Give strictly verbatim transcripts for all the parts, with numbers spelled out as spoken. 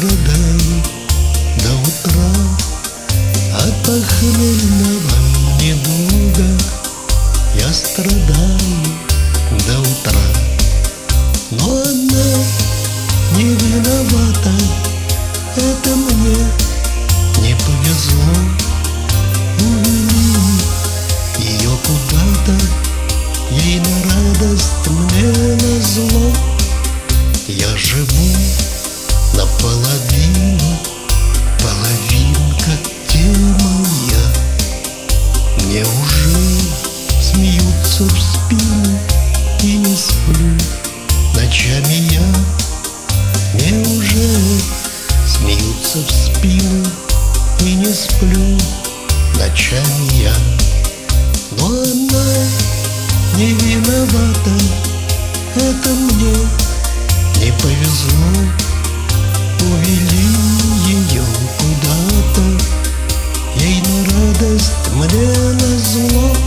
страдаю до утра от похмельного недуга. Я страдаю до утра, но она не виновата. Это мне не повезло. Увели ее куда-то, ей на радость, мне на зло. Я живу наполовину, половинка те моя. Мне уже смеются в спину, и не сплю ночами я. Мне уже смеются в спину, и не сплю ночами я. Но она не виновата, это мне не повезло. Увели ее куда-то, ей на радость, мне на зло.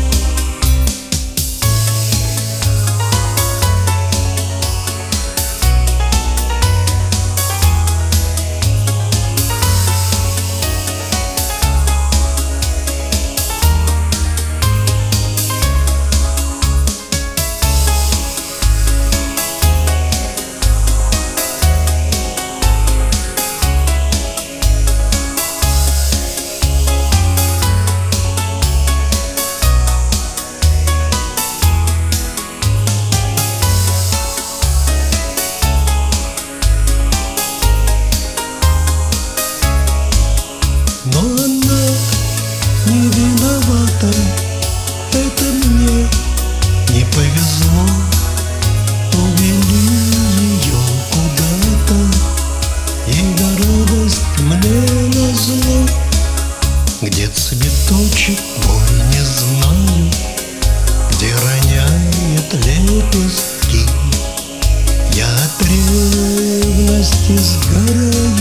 Но она не виновата, это мне не повезло. Увели ее куда-то, ей на радость, мне на зло. Где цветочек мой, не знаю, где роняет лепестки. Я от ревности сгораю,